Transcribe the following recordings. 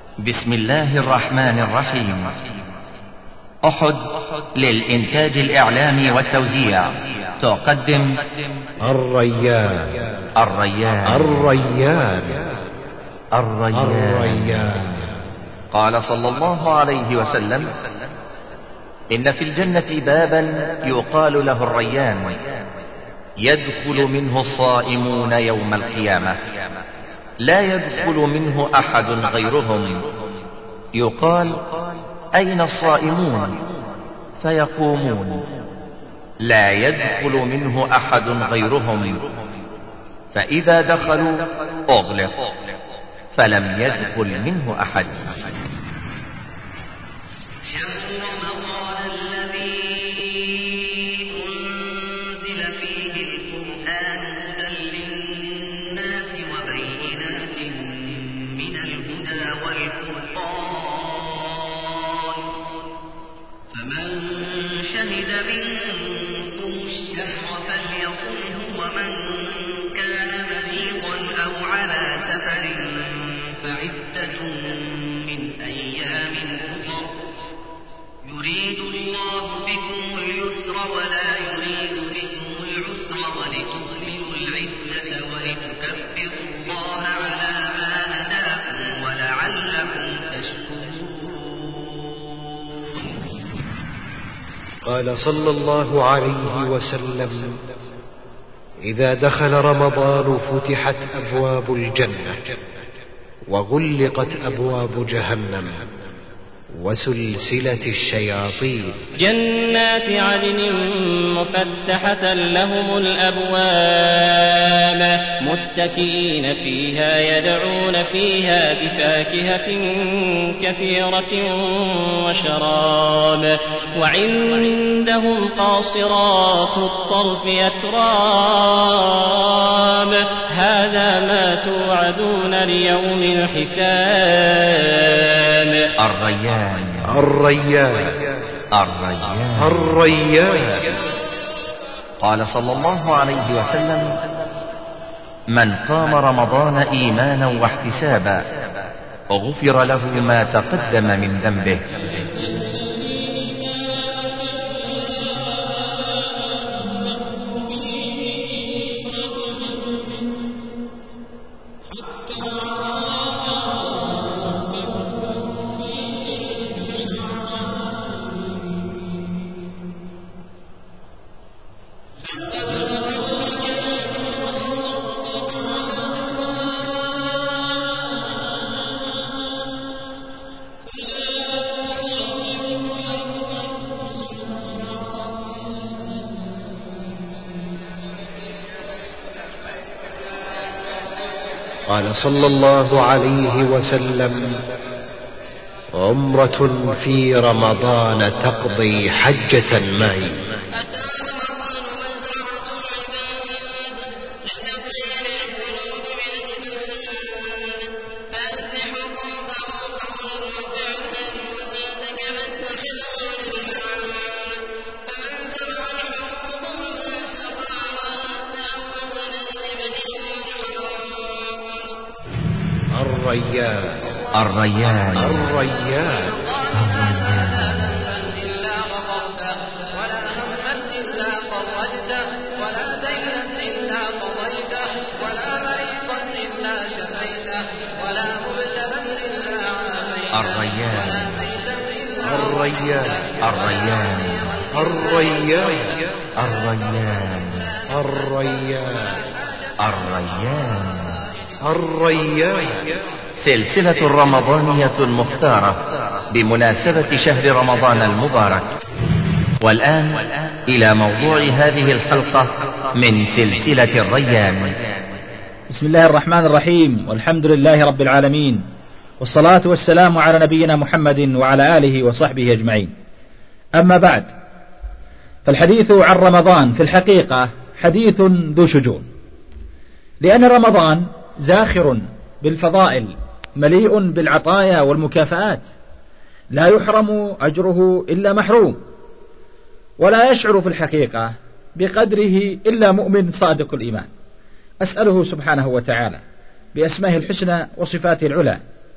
بسم الله الرحمن الرحيم. أحد للإنتاج الإعلامي والتوزيع تقدم الريان الريان الريان الريان. قال صلى الله عليه وسلم: إن في الجنة بابا يقال له الريان، يدخل منه الصائمون يوم القيامة، لا يدخل منه أحد غيرهم. يقال: أين الصائمون؟ فيقومون: لا يدخل منه أحد غيرهم. فإذا دخلوا أغلق، فلم يدخل منه أحد. يريد الله بكم اليسر ولا يريد بكم العسر ولتكملوا العدة ولتكبروا الله على ما هداكم ولعلكم تشكرون. قال صلى الله عليه وسلم: إذا دخل رمضان فتحت أبواب الجنة وغلقت أبواب جهنم وسلسلة الشياطين. جنات عدن مفتحة لهم الأبواب، متكئين فيها يدعون فيها بفاكهة كثيرة وشراب، وعندهم قاصرات الطرف أتراب. هذا ما توعدون ليوم الحساب. الريان الريان الريان الريان. قال صلى الله عليه وسلم: من قام رمضان إيمانا واحتسابا غفر له ما تقدم من ذنبه. قال صلى الله عليه وسلم: عمرة في رمضان تقضي حجة معي. الريان الريان الريان الريان الريان الريان الريان الريان الريان. الريان. سلسلة رمضانية مختارة بمناسبة شهر رمضان المبارك. والآن إلى موضوع هذه الحلقة من سلسلة الريان. بسم الله الرحمن الرحيم، والحمد لله رب العالمين، والصلاة والسلام على نبينا محمد وعلى آله وصحبه أجمعين. أما بعد، فالحديث عن رمضان في الحقيقة حديث ذو شجون، لأن رمضان زاخر بالفضائل مليء بالعطايا والمكافآت، لا يحرم أجره إلا محروم، ولا يشعر في الحقيقة بقدره إلا مؤمن صادق الإيمان. أسأله سبحانه وتعالى بأسمائه الحسنى وصفاته العلى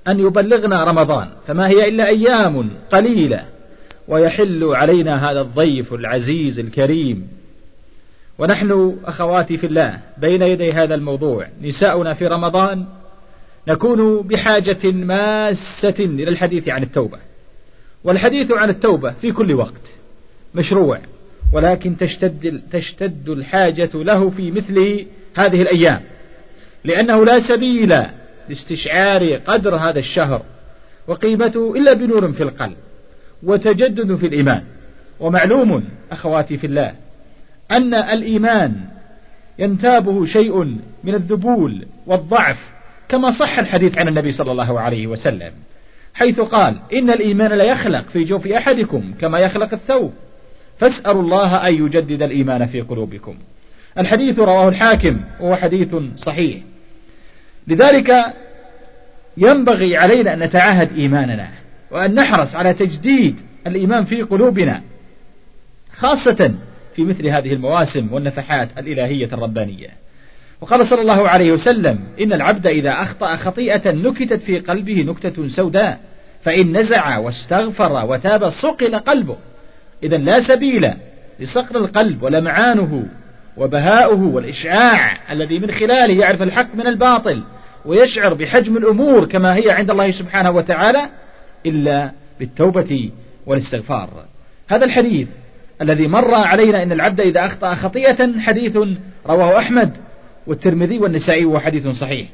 أن يبلغنا رمضان، فما هي إلا أيام قليلة ويحل علينا هذا الضيف العزيز الكريم. ونحن أخواتي في الله بين يدي هذا الموضوع، نساؤنا في رمضان نكون بحاجة ماسة إلى الحديث عن التوبة، والحديث عن التوبة في كل وقت مشروع، ولكن تشتد الحاجة له في مثل هذه الأيام، لأنه لا سبيل لاستشعار قدر هذا الشهر وقيمته إلا بنور في القلب وتجدد في الإيمان. ومعلوم أخواتي في الله أن الإيمان ينتابه شيء من الذبول والضعف، كما صح الحديث عن النبي صلى الله عليه وسلم حيث قال: إن الإيمان لا يخلق في جوف أحدكم كما يخلق الثوب، فاسألوا الله أن يجدد الإيمان في قلوبكم. الحديث رواه الحاكم وهو حديث صحيح. لذلك ينبغي علينا أن نتعاهد إيماننا وأن نحرص على تجديد الإيمان في قلوبنا، خاصة في مثل هذه المواسم والنفحات الإلهية الربانية. وقال صلى الله عليه وسلم: إن العبد إذا أخطأ خطيئة نكتت في قلبه نكتة سوداء، فإن نزع واستغفر وتاب صقل قلبه. إذن لا سبيل لصقل القلب ولمعانه وبهاؤه والإشعاع الذي من خلاله يعرف الحق من الباطل ويشعر بحجم الأمور كما هي عند الله سبحانه وتعالى إلا بالتوبة والاستغفار. هذا الحديث الذي مر علينا: إن العبد إذا أخطأ خطيئة، حديث رواه أحمد والترمذي والنسائي وهو حديث صحيح.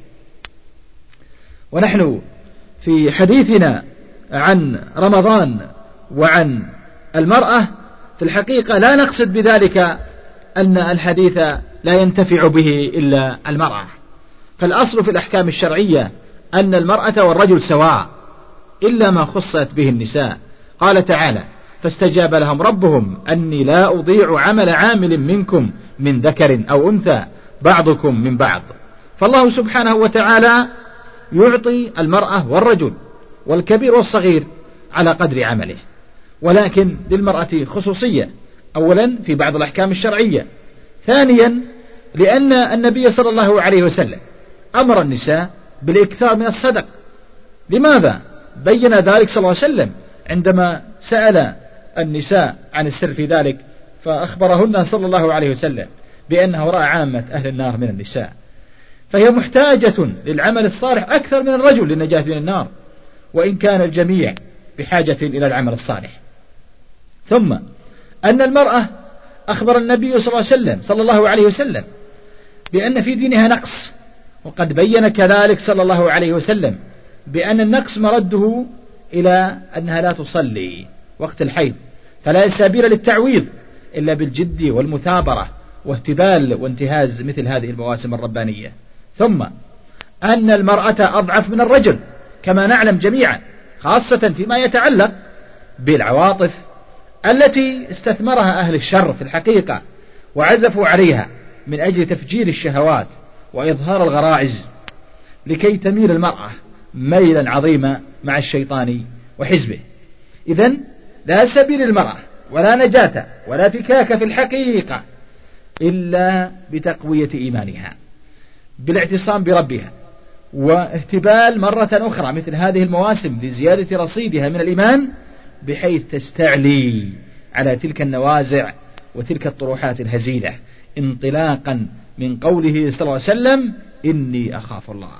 ونحن في حديثنا عن رمضان وعن المرأة في الحقيقة لا نقصد بذلك أن الحديث لا ينتفع به إلا المرأة، فالأصل في الأحكام الشرعية أن المرأة والرجل سواء إلا ما خصت به النساء. قال تعالى: فاستجاب لهم ربهم أني لا أضيع عمل عامل منكم من ذكر أو أنثى بعضكم من بعض. فالله سبحانه وتعالى يعطي المرأة والرجل والكبير والصغير على قدر عمله، ولكن للمرأة خصوصية، أولا في بعض الأحكام الشرعية، ثانيا لأن النبي صلى الله عليه وسلم أمر النساء بالإكثار من الصدق. لماذا؟ بين ذلك صلى الله عليه وسلم عندما سأل النساء عن السر في ذلك، فأخبرهن صلى الله عليه وسلم بأنه رأى عامة أهل النار من النساء، فهي محتاجة للعمل الصالح أكثر من الرجل للنجاة من النار، وإن كان الجميع بحاجة إلى العمل الصالح. ثم أن المرأة أخبر النبي صلى الله عليه وسلم بأن في دينها نقص، وقد بين كذلك صلى الله عليه وسلم بأن النقص مرده إلى أنها لا تصلي وقت الحيض، فلا سبيل للتعويض إلا بالجد والمثابرة واهتبال وانتهاز مثل هذه المواسم الربانية. ثم أن المرأة أضعف من الرجل كما نعلم جميعا، خاصة فيما يتعلق بالعواطف التي استثمرها أهل الشر في الحقيقة وعزفوا عليها من أجل تفجير الشهوات وإظهار الغرائز، لكي تميل المرأة ميلا عظيما مع الشيطان وحزبه. إذن لا سبيل المرأة ولا نجاة ولا فكاك في الحقيقة إلا بتقوية إيمانها، بالاعتصام بربها، واهتبال مرة أخرى مثل هذه المواسم لزيادة رصيدها من الإيمان، بحيث تستعلي على تلك النوازع وتلك الطروحات الهزيلة، انطلاقا من قوله صلى الله عليه وسلم: إني أخاف الله،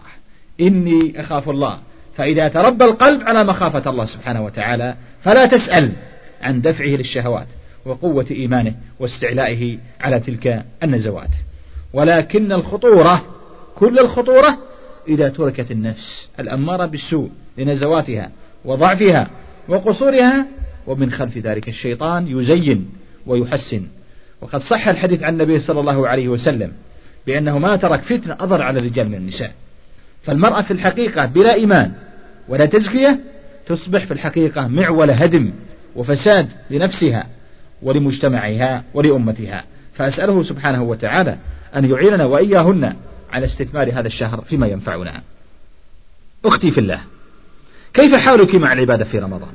إني أخاف الله. فإذا تربى القلب على مخافة الله سبحانه وتعالى فلا تسأل عن دفعه للشهوات وقوة إيمانه واستعلائه على تلك النزوات. ولكن الخطورة، كل الخطورة، إذا تركت النفس الأمارة بالسوء لنزواتها وضعفها وقصورها، ومن خلف ذلك الشيطان يزين ويحسن. وقد صح الحديث عن النبي صلى الله عليه وسلم بأنه ما ترك فتنة أضر على الرجال من النساء. فالمرأة في الحقيقة بلا إيمان ولا تزكية تصبح في الحقيقة معول هدم وفساد لنفسها ولمجتمعها ولأمتها. فأسأله سبحانه وتعالى أن يعيننا وإياهن على استثمار هذا الشهر فيما ينفعنا. أختي في الله، كيف حالك مع العبادة في رمضان؟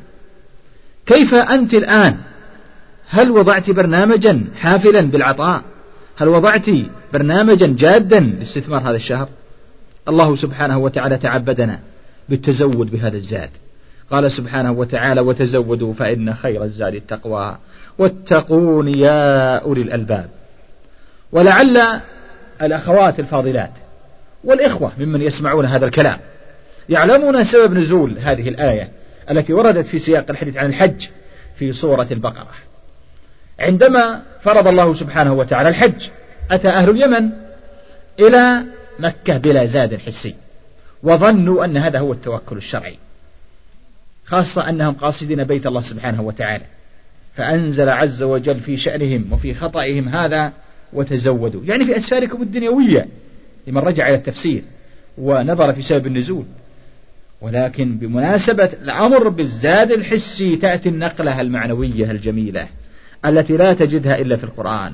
كيف أنت الآن؟ هل وضعت برنامجا حافلا بالعطاء؟ هل وضعت برنامجا جادا لاستثمار هذا الشهر؟ الله سبحانه وتعالى تعبدنا بالتزود بهذا الزاد. قال سبحانه وتعالى: وتزودوا فإن خير الزاد التقوى واتقون يا أولي الألباب. ولعل الأخوات الفاضلات والإخوة ممن يسمعون هذا الكلام يعلمون سبب نزول هذه الآية التي وردت في سياق الحديث عن الحج في سورة البقرة. عندما فرض الله سبحانه وتعالى الحج أتى أهل اليمن إلى مكة بلا زاد حسي، وظنوا أن هذا هو التوكل الشرعي، خاصة أنهم قاصدين بيت الله سبحانه وتعالى، فأنزل عز وجل في شأنهم وفي خطئهم هذا: وتزودوا، يعني في أسفاركم الدنيوية، لمن رجع إلى التفسير ونظر في سبب النزول. ولكن بمناسبة الأمر بالزاد الحسي تأتي النقلة المعنوية الجميلة التي لا تجدها إلا في القرآن: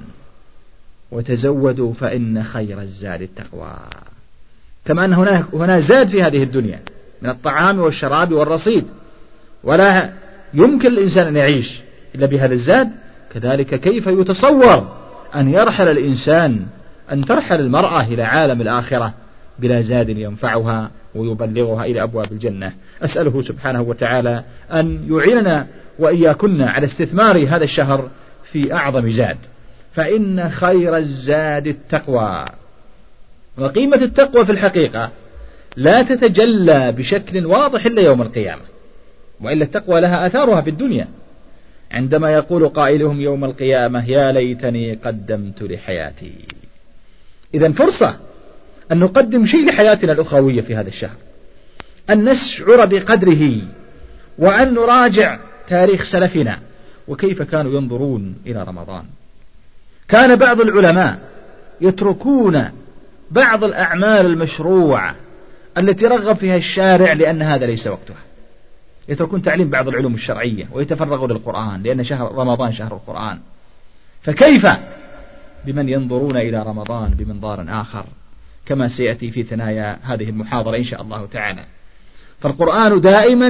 وتزودوا فإن خير الزاد التقوى. كما أن هنا زاد في هذه الدنيا من الطعام والشراب والرصيد، ولا يمكن الإنسان أن يعيش إلا بهذا الزاد، كذلك كيف يتصور أن يرحل الإنسان، أن ترحل المرأة إلى عالم الآخرة بلا زاد ينفعها ويبلغها إلى أبواب الجنة. أسأله سبحانه وتعالى أن يعيننا وإياكن على استثمار هذا الشهر في أعظم زاد، فإن خير الزاد التقوى. وقيمة التقوى في الحقيقة لا تتجلى بشكل واضح إلا يوم القيامة، وإلا التقوى لها آثارها في الدنيا، عندما يقول قائلهم يوم القيامة: يا ليتني قدمت لحياتي. إذن فرصة أن نقدم شيء لحياتنا الأخروية في هذا الشهر، أن نشعر بقدره، وأن نراجع تاريخ سلفنا وكيف كانوا ينظرون إلى رمضان. كان بعض العلماء يتركون بعض الأعمال المشروعة التي رغب فيها الشارع لأن هذا ليس وقتها، يتركون تعليم بعض العلوم الشرعية ويتفرغون للقرآن، لأن شهر رمضان شهر القرآن. فكيف بمن ينظرون إلى رمضان بمنظار آخر، كما سيأتي في ثنايا هذه المحاضرة إن شاء الله تعالى. فالقرآن دائما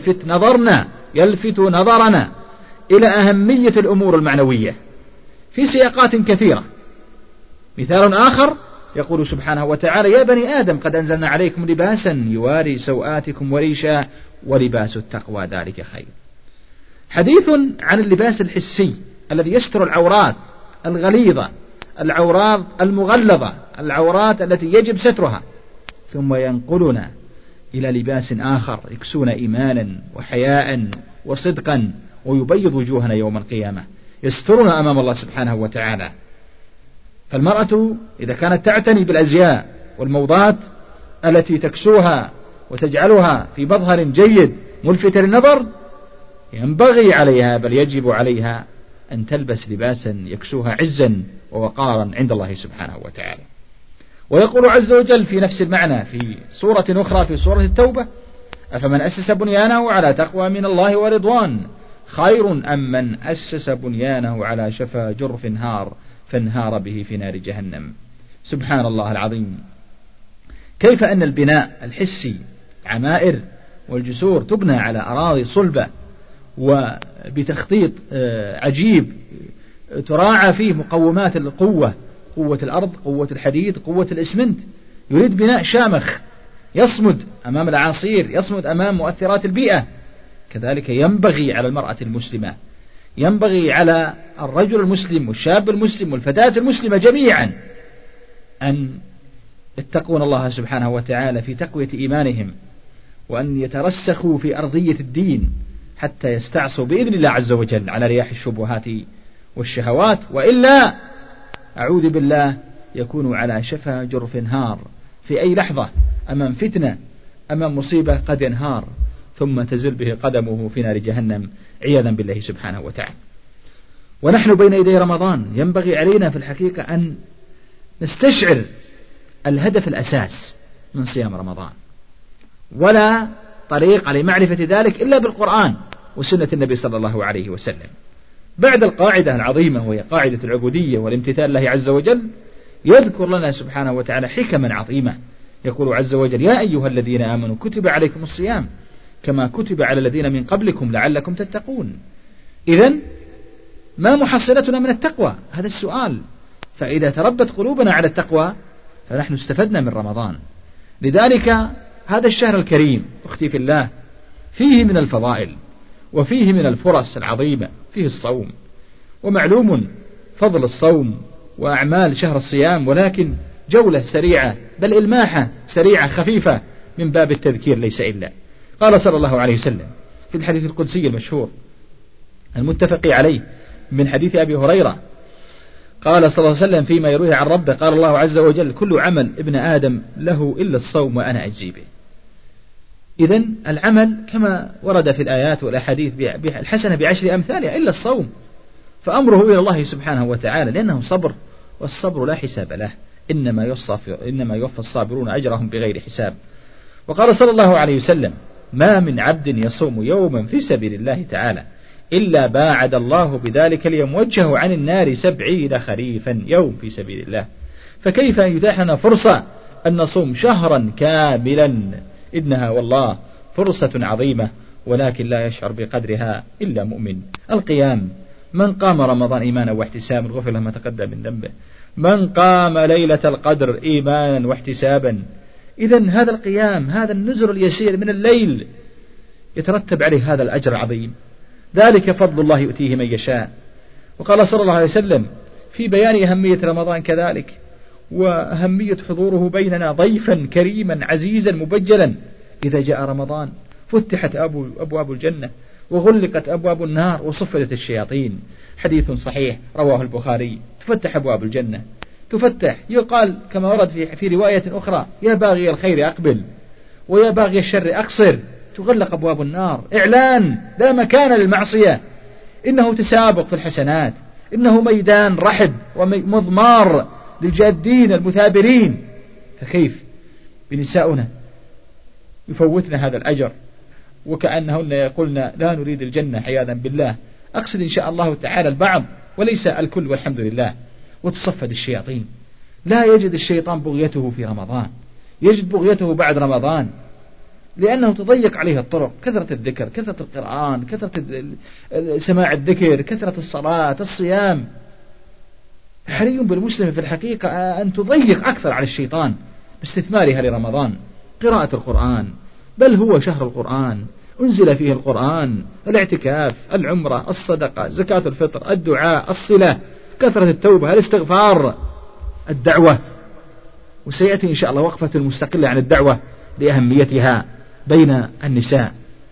يلفت نظرنا إلى أهمية الأمور المعنوية في سياقات كثيرة. مثال آخر يقول سبحانه وتعالى: يا بني آدم قد أنزلنا عليكم لباسا يواري سوآتكم وريشا ولباس التقوى ذلك خير. حديث عن اللباس الحسي الذي يستر العورات الغليظة، العورات المغلظة، العورات التي يجب سترها، ثم ينقلنا إلى لباس آخر يكسون إيمانا وحياء وصدقا ويبيض وجوهنا يوم القيامة، يسترنا أمام الله سبحانه وتعالى. فالمرأة إذا كانت تعتني بالأزياء والموضات التي تكسوها وتجعلها في مظهر جيد ملفت للنظر، ينبغي عليها بل يجب عليها أن تلبس لباسا يكسوها عزا ووقارا عند الله سبحانه وتعالى. ويقول عز وجل في نفس المعنى في سورة أخرى في سورة التوبة: أفمن أسس بنيانه على تقوى من الله ورضوان خير أم من أسس بنيانه على شفا جرف هار فانهار به في نار جهنم. سبحان الله العظيم، كيف أن البناء الحسي، عمائر والجسور، تبنى على أراضي صلبة وبتخطيط عجيب تراعى فيه مقومات القوة، قوة الأرض، قوة الحديد، قوة الإسمنت. يريد بناء شامخ يصمد أمام الأعاصير، يصمد أمام مؤثرات البيئة. كذلك ينبغي على المرأة المسلمة، ينبغي على الرجل المسلم والشاب المسلم والفتاة المسلمة جميعا أن يتقون الله سبحانه وتعالى في تقوية إيمانهم، وأن يترسخوا في أرضية الدين حتى يستعصوا بإذن الله عز وجل على رياح الشبهات والشهوات، وإلا أعوذ بالله يكونوا على شفا جرف هار، في أي لحظة أمام فتنة، أمام مصيبة قد ينهار ثم تزل به قدمه في نار جهنم عياذا بالله سبحانه وتعالى. ونحن بين يدي رمضان ينبغي علينا في الحقيقة أن نستشعر الهدف الأساس من صيام رمضان، ولا طريق لمعرفة ذلك إلا بالقرآن وسنة النبي صلى الله عليه وسلم. بعد القاعدة العظيمة وهي قاعدة العبودية والامتثال لله عز وجل، يذكر لنا سبحانه وتعالى حكما عظيمة. يقول عز وجل: يا أيها الذين آمنوا كتب عليكم الصيام كما كتب على الذين من قبلكم لعلكم تتقون. إذن ما محصلتنا من التقوى؟ هذا السؤال. فإذا تربت قلوبنا على التقوى فنحن استفدنا من رمضان. لذلك هذا الشهر الكريم أختي في الله فيه من الفضائل وفيه من الفرص العظيمة، فيه الصوم، ومعلوم فضل الصوم وأعمال شهر الصيام، ولكن جولة سريعة بل إلماحة سريعة خفيفة من باب التذكير ليس إلا. قال صلى الله عليه وسلم في الحديث القدسي المشهور المتفق عليه من حديث أبي هريرة، قال صلى الله عليه وسلم فيما يرويه عن ربه، قال الله عز وجل: كل عمل ابن آدم له إلا الصوم وأنا أجزي به. إذن العمل كما ورد في الآيات والأحاديث الحسنة بعشر أمثالها إلا الصوم، فأمره إلى الله سبحانه وتعالى لأنه صبر، والصبر لا حساب له، إنما يوفى الصابرون أجرهم بغير حساب. وقال صلى الله عليه وسلم: ما من عبد يصوم يوما في سبيل الله تعالى إلا باعد الله بذلك اليوم وجهه عن النار 70 خريفا يوم في سبيل الله. فكيف أن يتاح لنا فرصة أن نصوم شهرا كاملا؟ إنها والله فرصة عظيمة، ولكن لا يشعر بقدرها إلا مؤمن. القيام: من قام رمضان إيمانا واحتسابا غفر له ما تقدم من ذنبه. من قام ليلة القدر إيمانا واحتسابا. إذن هذا القيام، هذا النزر اليسير من الليل يترتب عليه هذا الأجر العظيم، ذلك فضل الله يؤتيه من يشاء. وقال صلى الله عليه وسلم في بيان أهمية رمضان كذلك وأهمية حضوره بيننا ضيفا كريما عزيزا مبجلا: إذا جاء رمضان فتحت أبواب الجنة وغلقت أبواب النار وصفدت الشياطين. حديث صحيح رواه البخاري. تفتح أبواب الجنة، تفتح، يقال كما ورد في رواية أخرى: يا باغي الخير أقبل ويا باغي الشر أقصر. تغلق أبواب النار، إعلان لا مكان للمعصية، إنه تسابق في الحسنات، إنه ميدان رحب ومضمار للجادين المثابرين. فكيف بنساؤنا يفوتنا هذا الأجر وكأنهن يقولن لا نريد الجنة عياذا بالله؟ أقصد إن شاء الله تعالى البعض وليس الكل والحمد لله. وتصفد الشياطين، لا يجد الشيطان بغيته في رمضان، يجد بغيته بعد رمضان، لأنه تضيق عليه الطرق، كثرة الذكر، كثرة القرآن، كثرة سماع الذكر، كثرة الصلاة، الصيام. حري بالمسلم في الحقيقة أن تضيق أكثر على الشيطان باستثمارها لرمضان. قراءة القرآن، بل هو شهر القرآن، أنزل فيه القرآن، الاعتكاف، العمرة، الصدقة، زكاة الفطر، الدعاء، الصلة، كثرة التوبة، الاستغفار، الدعوة. وسيأتي إن شاء الله وقفة المستقلة عن الدعوة لأهميتها بين النساء.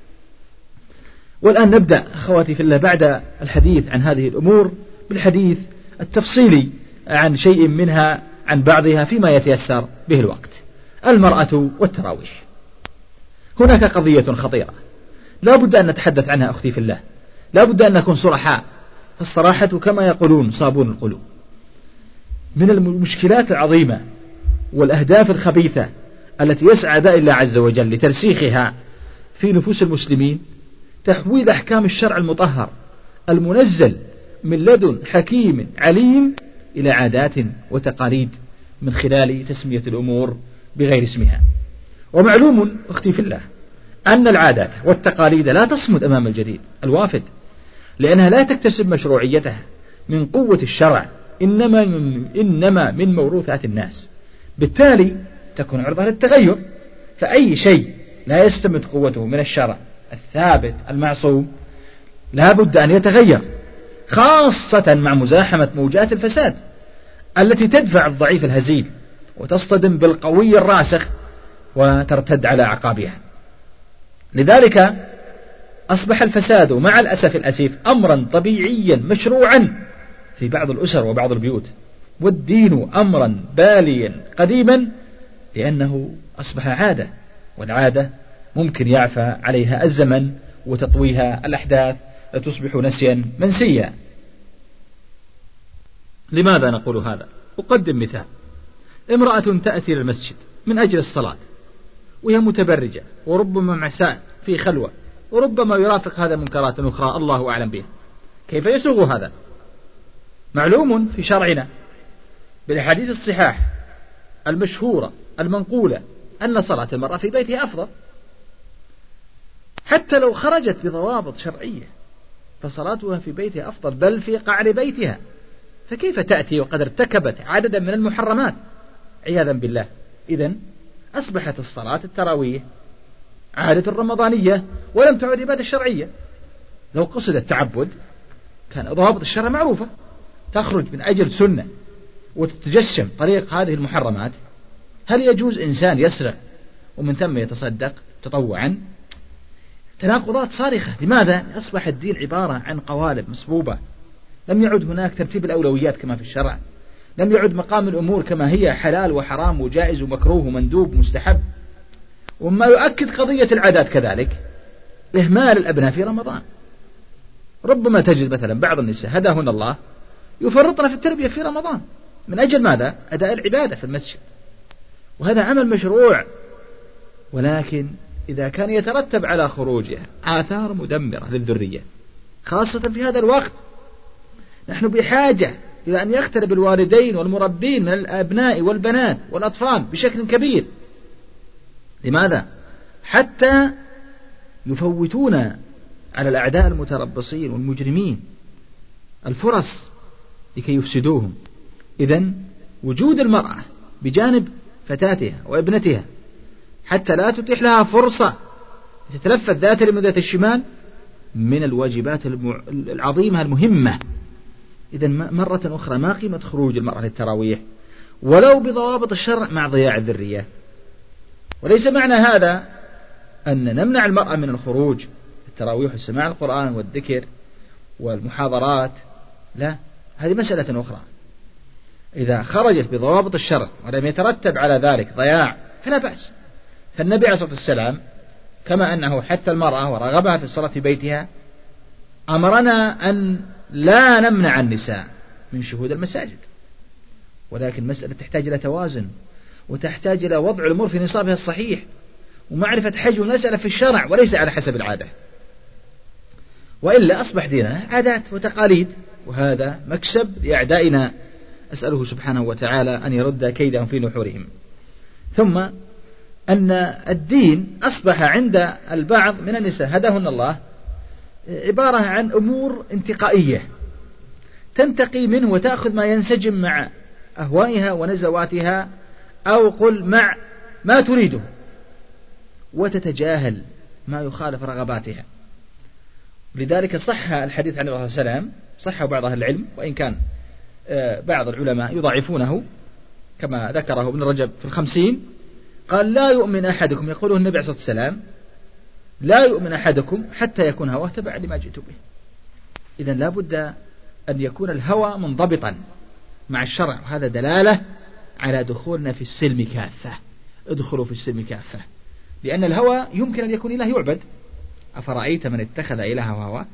والآن نبدأ أخواتي في الله بعد الحديث عن هذه الأمور بالحديث التفصيلي عن شيء منها عن بعضها فيما يتيسر به الوقت. المرأة والتراويح. هناك قضية خطيرة لا بد أن نتحدث عنها أختي في الله، لا بد أن نكون صرحاء، فالصراحة كما يقولون صابون القلوب. من المشكلات العظيمة والأهداف الخبيثة التي يسعى داعي الله عز وجل لترسيخها في نفوس المسلمين تحويل أحكام الشرع المطهر المنزل من لدن حكيم عليم إلى عادات وتقاليد من خلال تسمية الأمور بغير اسمها. ومعلوم أختي في الله أن العادات والتقاليد لا تصمد أمام الجديد الوافد، لأنها لا تكتسب مشروعيتها من قوة الشرع، إنما من موروثات الناس، بالتالي تكون عرضة للتغير. فأي شيء لا يستمد قوته من الشرع الثابت المعصوم لا بد أن يتغير، خاصة مع مزاحمة موجات الفساد التي تدفع الضعيف الهزيل وتصطدم بالقوي الراسخ وترتد على أعقابها. لذلك أصبح الفساد مع الأسف الأسيف أمرا طبيعيا مشروعا في بعض الأسر وبعض البيوت، والدين أمرا باليا قديما، لأنه أصبح عادة، والعادة ممكن يعفى عليها الزمن وتطويها الأحداث تصبح نسيا منسيا. لماذا نقول هذا؟ أقدم مثال: امرأة تأتي للمسجد من أجل الصلاة وهي متبرجة، وربما معساء في خلوة، وربما يرافق هذا منكرات أخرى الله أعلم بها. كيف يسوغ هذا؟ معلوم في شرعنا بالحديث الصحاح المشهورة المنقولة أن صلاة المرأة في بيتها أفضل، حتى لو خرجت بضوابط شرعية فصلاتها في بيتها أفضل، بل في قعر بيتها. فكيف تأتي وقد ارتكبت عددا من المحرمات عياذا بالله؟ إذن أصبحت الصلاة التراويح عادة رمضانية ولم تعد عبادة شرعية. لو قصد التعبد كان ضوابط الشرع معروفة، تخرج من أجل سنة وتتجشم طريق هذه المحرمات. هل يجوز إنسان يسرق ومن ثم يتصدق تطوعا؟ تناقضات صارخة. لماذا؟ أصبح الدين عبارة عن قوالب مصبوبة، لم يعد هناك ترتيب الأولويات كما في الشرع، لم يعد مقام الأمور كما هي حلال وحرام وجائز ومكروه ومندوب ومستحب. وما يؤكد قضية العادات كذلك إهمال الأبناء في رمضان. ربما تجد مثلا بعض النساء هداهن الله يفرطن في التربية في رمضان من أجل ماذا؟ أداء العبادة في المسجد، وهذا عمل مشروع، ولكن إذا كان يترتب على خروجها آثار مدمرة للذرية خاصة في هذا الوقت، نحن بحاجة إلى أن يقترب الوالدين والمربين من الأبناء والبنات والأطفال بشكل كبير. لماذا؟ حتى يفوتون على الأعداء المتربصين والمجرمين الفرص لكي يفسدوهم. إذن وجود المرأة بجانب فتاتها وابنتها حتى لا تتيح لها فرصة تتلفت ذات اليمين وذات الشمال من الواجبات العظيمة المهمة. إذن مرة أخرى ما قيمة خروج المرأة للتراويح ولو بضوابط الشرع مع ضياع الذرية؟ وليس معنى هذا أن نمنع المرأة من الخروج التراويح وسماع القرآن والذكر والمحاضرات، لا، هذه مسألة أخرى. إذا خرجت بضوابط الشرع ولم يترتب على ذلك ضياع فلا بأس. فالنبي عليه الصلاة والسلام كما أنه حث المرأة ورغبها في الصلاة في بيتها أمرنا أن لا نمنع النساء من شهود المساجد، ولكن مسألة تحتاج إلى توازن وتحتاج إلى وضع الأمور في نصابها الصحيح ومعرفة حجم المسألة في الشرع وليس على حسب العادة، وإلا أصبح ديننا عادات وتقاليد، وهذا مكسب لأعدائنا. أسأله سبحانه وتعالى أن يرد كيدهم في نحورهم. ثم أن الدين أصبح عند البعض من النساء هداهن الله عبارة عن أمور انتقائية تنتقي منه وتأخذ ما ينسجم مع أهوائها ونزواتها أو قل مع ما تريده، وتتجاهل ما يخالف رغباتها. لذلك صح الحديث عن الرسول صلى الله عليه وسلم، صح بعض أهل العلم وإن كان بعض العلماء يضاعفونه كما ذكره ابن رجب في 50، قال لا يؤمن أحدكم، يقوله النبي عليه الصلاة والسلام، لا يؤمن أحدكم حتى يكون هواه تبعا لما جئت به. إذن لا بد أن يكون الهوى منضبطا مع الشرع، وهذا دلالة على دخولنا في السلم كافة. ادخلوا في السلم كافة، لأن الهوى يمكن أن يكون إله يعبد. أفرأيت من اتخذ إله هواه؟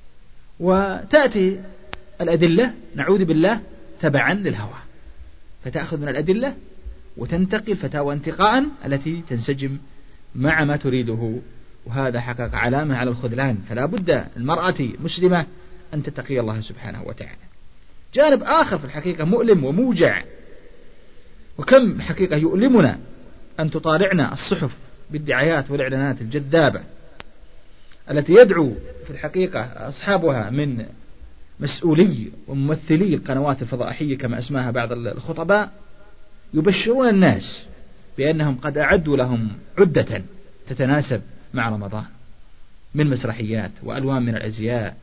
وتأتي الأدلة نعوذ بالله تبعا للهوى، فتأخذ من الأدلة وتنتقي الفتاوى انتقاء التي تنسجم مع ما تريده، وهذا حقق علامة على الخذلان. فلا بد المرأة مسلمة أن تتقي الله سبحانه وتعالى. جانب آخر في الحقيقة مؤلم وموجع، وكم حقيقة يؤلمنا أن تطالعنا الصحف بالدعايات والإعلانات الجذابة التي يدعو في الحقيقة أصحابها من مسؤولي وممثلي القنوات الفضائية كما أسماها بعض الخطباء، يبشرون الناس بأنهم قد أعدوا لهم عدة تتناسب مع رمضان من مسرحيات وألوان من الأزياء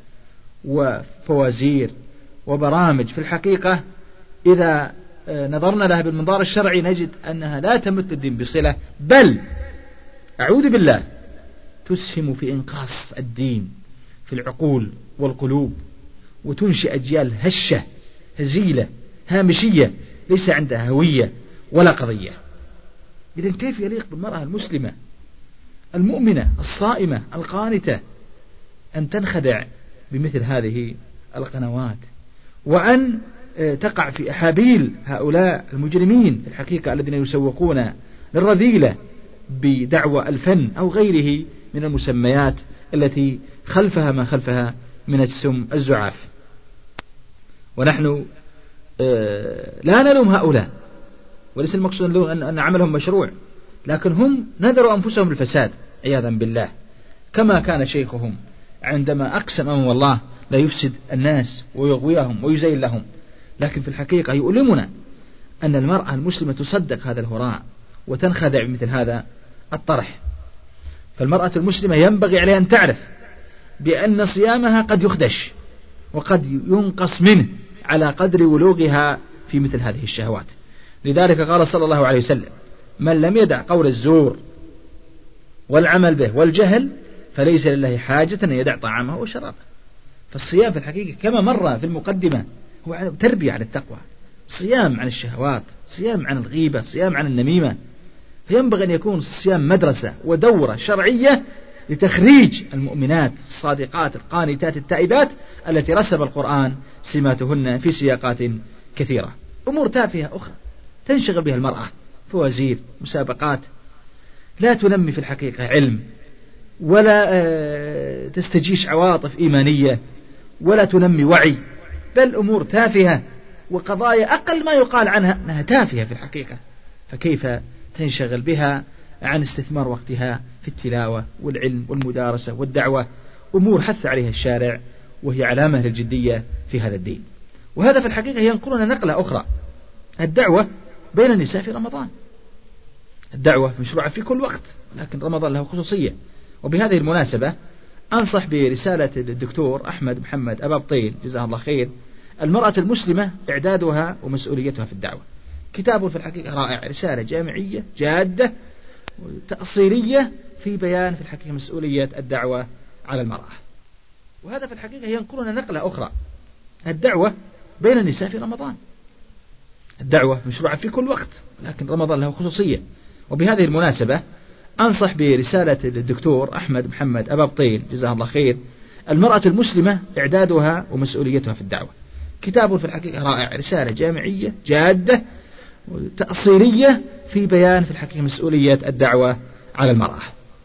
وفوازير وبرامج. في الحقيقة إذا نظرنا لها بالمنظار الشرعي نجد أنها لا تمت الدين بصلة، بل أعوذ بالله تسهم في إنقاص الدين في العقول والقلوب، وتنشئ أجيال هشة هزيلة هامشية ليس عندها هوية ولا قضية. إذن كيف يليق بالمرأة المسلمة المؤمنة الصائمة القانتة أن تنخدع بمثل هذه القنوات، وأن تقع في أحابيل هؤلاء المجرمين في الحقيقة الذين يسوقون للرذيلة بدعوى الفن أو غيره من المسميات التي خلفها ما خلفها من السم الزعاف. ونحن لا نلوم هؤلاء، وليس المقصود أن عملهم مشروع، لكن هم نذروا أنفسهم الفساد عياذا بالله، كما كان شيخهم عندما أقسم أمام الله لا يفسد الناس ويغويهم ويزين لهم. لكن في الحقيقة يؤلمنا أن المرأة المسلمة تصدق هذا الهراء وتنخدع بمثل هذا الطرح. فالمرأة المسلمة ينبغي عليها أن تعرف بأن صيامها قد يخدش وقد ينقص منه على قدر ولوغها في مثل هذه الشهوات. لذلك قال صلى الله عليه وسلم: من لم يدع قول الزور والعمل به والجهل فليس لله حاجة أن يدع طعامه وشرابه. فالصيام في الحقيقة كما مر في المقدمة هو تربية على التقوى، صيام عن الشهوات، صيام عن الغيبة، صيام عن النميمة. فينبغي أن يكون الصيام مدرسة ودورة شرعية لتخريج المؤمنات الصادقات القانتات التائبات التي رسم القرآن سماتهن في سياقات كثيرة. أمور تافهة أخرى تنشغل بها المرأة، فوازير، مسابقات، لا تنمي في الحقيقة علم، ولا تستجيش عواطف إيمانية، ولا تنمي وعي، بل أمور تافهة وقضايا أقل ما يقال عنها أنها تافهة في الحقيقة. فكيف تنشغل بها عن استثمار وقتها في التلاوة والعلم والمدارسة والدعوة، أمور حث عليها الشارع وهي علامة للجدية في هذا الدين. وهذا في الحقيقة ينقلنا نقلة أخرى: الدعوة بين النساء في رمضان. الدعوة مشروعة في كل وقت، لكن رمضان له خصوصية. وبهذه المناسبة أنصح برسالة الدكتور أحمد محمد أبا بطيل جزاه الله خير: المرأة المسلمة إعدادها ومسؤوليتها في الدعوة. كتابه في الحقيقة رائع، رسالة جامعية جادة تأصيلية في بيان في الحقيقة مسؤولية الدعوة على المرأة. وهذا في الحقيقة ينقلنا نقلة أخرى: الدعوة بين النساء في رمضان. الدعوة مشروعة في كل وقت، لكن رمضان له خصوصية. وبهذه المناسبة أنصح برسالة الدكتور أحمد محمد أبا بطيل جزاه الله خير: المرأة المسلمة إعدادها ومسؤوليتها في الدعوة. كتابه في الحقيقة رائع، رسالة جامعية جادة تأصيلية في بيان في الحقيقة مسؤولية الدعوة على المرأة.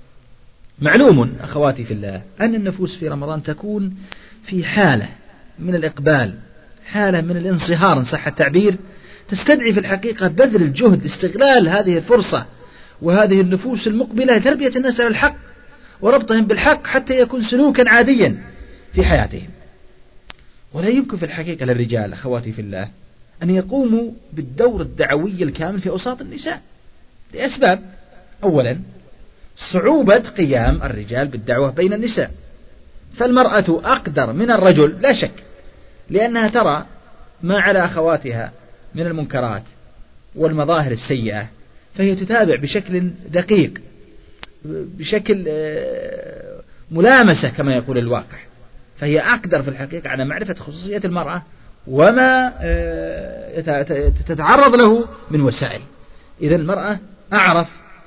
معلوم أخواتي في الله أن النفوس في رمضان تكون في حالة من الإقبال، حالة من الانصهار إن صح التعبير، تستدعي في الحقيقة بذل الجهد استغلال هذه الفرصة وهذه النفوس المقبلة لتربية الناس على الحق وربطهم بالحق حتى يكون سلوكا عاديا في حياتهم. ولا يمكن في الحقيقة للرجال أخواتي في الله أن يقوموا بالدور الدعوي الكامل في أوساط النساء لأسباب: أولا صعوبة قيام الرجال بالدعوة بين النساء، فالمرأة أقدر من الرجل لا شك، لأنها ترى ما على أخواتها من المنكرات والمظاهر السيئة، فهي تتابع بشكل دقيق، بشكل ملامسة كما يقول الواقع، فهي أقدر في الحقيقة على معرفة خصوصية المرأة وما تتعرض له من وسائل. إذن المرأة أعرف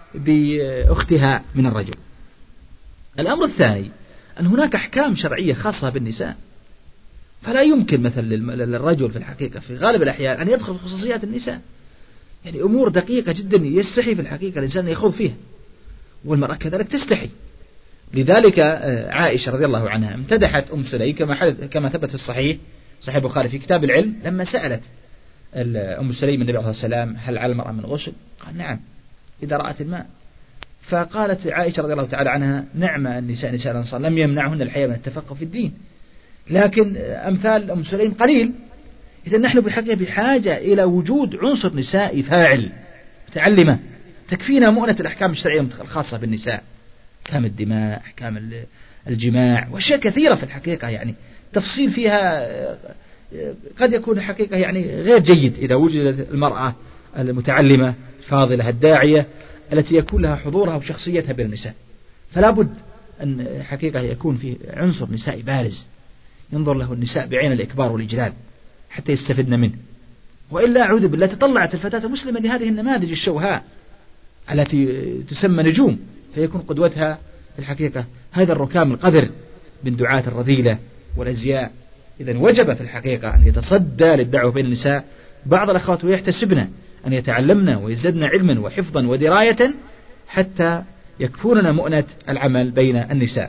بأختها من الرجل. الأمر الثاني أن هناك أحكام شرعية خاصة بالنساء، فلا يمكن مثل للرجل في الحقيقة في غالب الأحيان أن يدخل خصوصيات النساء، يعني أمور دقيقة جدا يستحي في الحقيقة الإنسان يخوض فيها، والمرأة كذلك تستحي. لذلك عائشة رضي الله عنها امتدحت أم سليم كما ثبت في الصحيح صحيح البخاري في كتاب العلم، لما سألت أم سليم النبي عليه الصلاة والسلام: هل على المرأة من غسل؟ قال: نعم إذا رأت الماء. فقالت عائشة رضي الله تعالى عنها: نعم النساء نساء الأنصار لم يمنعهن الحياة من التفقه في الدين، لكن أمثال أم سليم قليل. إذا نحن بحاجة إلى وجود عنصر نسائي فاعل متعلمة تكفينا مؤنة الأحكام الشرعية الخاصة بالنساء، أحكام الدماء، أحكام الجماع، وأشياء كثيرة في الحقيقة يعني تفصيل فيها قد يكون الحقيقة يعني غير جيد إذا وجدت المرأة المتعلمة الفاضلة الداعية التي يكون لها حضورها وشخصيتها بين النساء. فلا بد أن حقيقة يكون في عنصر نسائي بارز ينظر له النساء بعين الإكبار والإجلال حتى يستفدن منه، وإلا أعوذ بالله تطلعت الفتاة المسلمة لهذه النماذج الشوهاء التي تسمى نجوم، فيكون قدوتها في الحقيقة هذا الركام القذر من دعاة الرذيلة والأزياء. إذن وجب في الحقيقة أن يتصدى للدعوة بين النساء بعض الأخوات ويحتسبن أن يتعلمن ويزددن علما وحفظا ودراية حتى يكفوننا مؤنة العمل بين النساء.